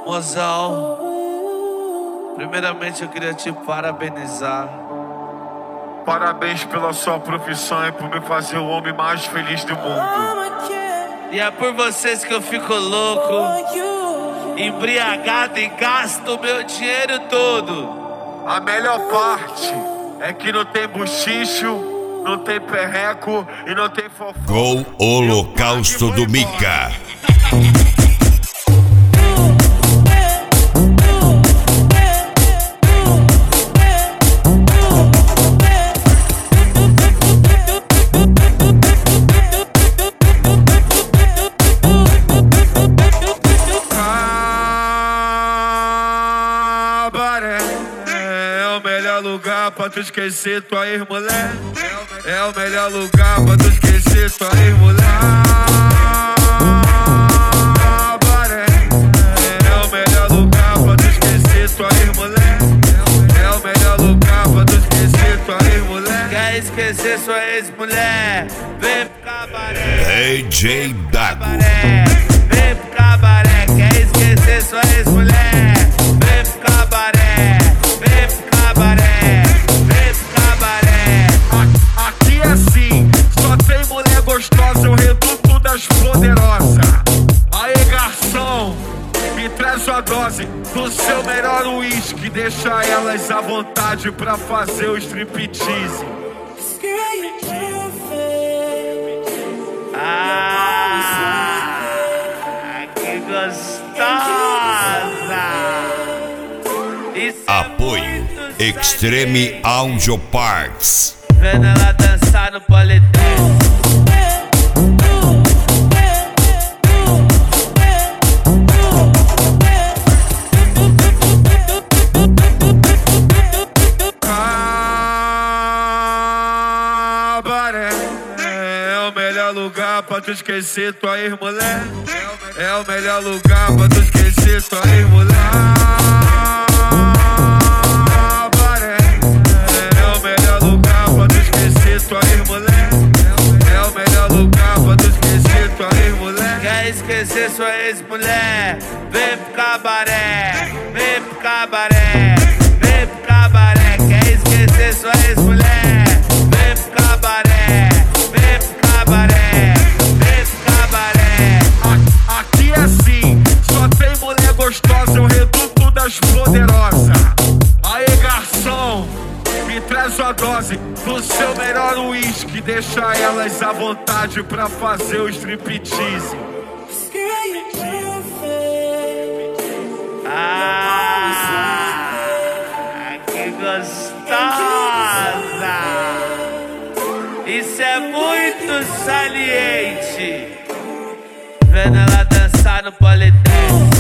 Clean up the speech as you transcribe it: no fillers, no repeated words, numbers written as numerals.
Mozão, primeiramente eu queria te parabenizar. Parabéns pela sua profissão e por me fazer o homem mais feliz do mundo. E é por vocês que eu fico louco, embriagado e gasto meu dinheiro todo. A melhor parte é que não tem buchicho, não tem perreco e não tem fofoca. Gol Holocausto do Mika. Lugar pra tu esquecer tua ex-mulher. É o melhor lugar pra tu esquecer tua ex-mulher. É o melhor lugar pra tu esquecer tua ex-mulher. É o melhor lugar pra tu esquecer tua ex-mulher. Quer esquecer sua ex-mulher? Vem pro cabaré. DJ Dago. Vem pro cabaré. Quer esquecer sua ex-mulher? Vem pro cabaré. Vem pro cabaré. Aqui é assim, só tem mulher gostosa, eu reduto das poderosas. Aê, garçom, me traz uma dose do seu melhor uísque. Deixa elas à vontade pra fazer o striptease. Que gostosa! Apoio Extreme Audio Parts. Vendo ela dançar no polidense. Cabaré é o melhor lugar pra tu esquecer tua ex-mulher. É o melhor lugar pra tu esquecer tua ex-mulher. Tua ex-mulher. É o melhor lugar pra tu esquecer tua ex-mulher. Quer esquecer sua ex-mulher? Vem pro cabaré. Vem pro cabaré. Vem pro cabaré. Quer esquecer sua ex-mulher? Vem pro cabaré. Vem pro cabaré. Vem pro cabaré. Aqui é assim, só tem mulher gostosa, eu reduto das poderosas. Aê, garçom, me traz uma dose do seu melhor uísque. Deixa elas à vontade pra fazer o striptease. Que gostosa! Isso é muito saliente. Vendo ela dançar no polidense.